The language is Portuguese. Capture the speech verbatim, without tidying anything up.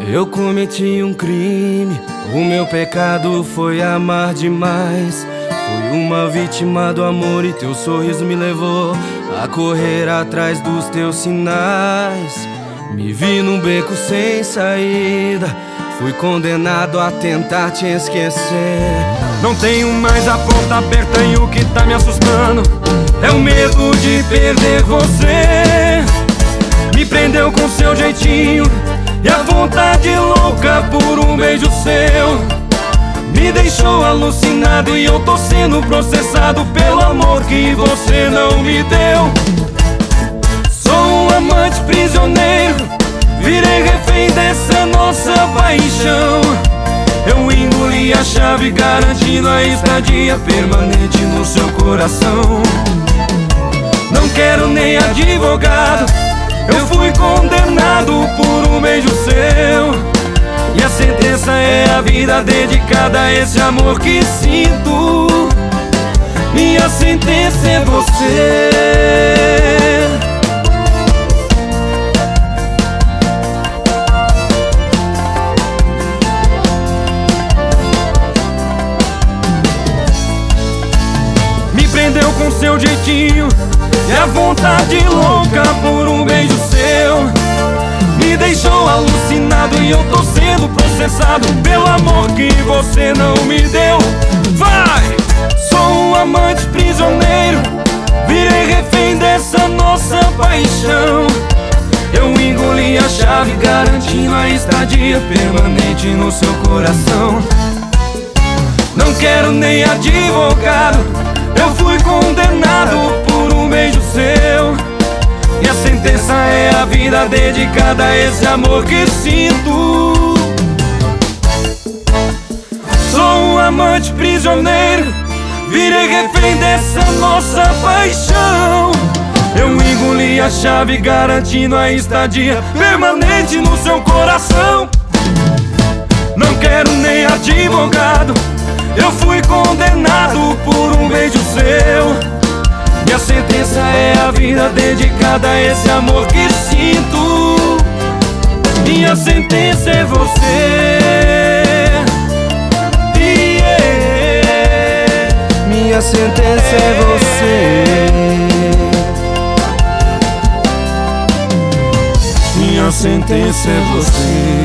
Eu cometi um crime, o meu pecado foi amar demais. Fui uma vítima do amor e teu sorriso me levou a correr atrás dos teus sinais. Me vi num beco sem saída, fui condenado a tentar te esquecer. Não tenho mais a porta aberta e o que tá me assustando é o medo de perder você. Me prendeu com seu jeitinho e a vontade louca por um beijo seu. Me deixou alucinado e eu tô sendo processado pelo amor que você não me deu. Sou um amante prisioneiro, virei refém dessa nossa paixão. Eu engoli a chave garantindo a estadia permanente no seu coração. Não quero nem advogado, eu fui condenado por um beijo seu. E a sentença é a vida dedicada a esse amor que sinto. Minha sentença é você. Me prendeu com seu jeitinho e a vontade louca por um beijo seu. Me deixou alucinado e eu tô sendo processado pelo amor que você não me deu. Vai! Sou um amante prisioneiro, virei refém dessa nossa paixão. Eu engoli a chave garantindo a estadia permanente no seu coração. Não quero nem advogado, eu fui condenado por um beijo seu. E a sentença é a vida dedicada a esse amor que sinto. Sou um amante prisioneiro, virei refém dessa nossa paixão. Eu engoli a chave garantindo a estadia permanente no seu coração. Não quero nem advogado, eu fui condenado por um beijo seu. E a sentença é a vida dedicada a esse amor que sinto. Minha sentença é você. Yeah. Minha sentença é você. Minha sentença é você.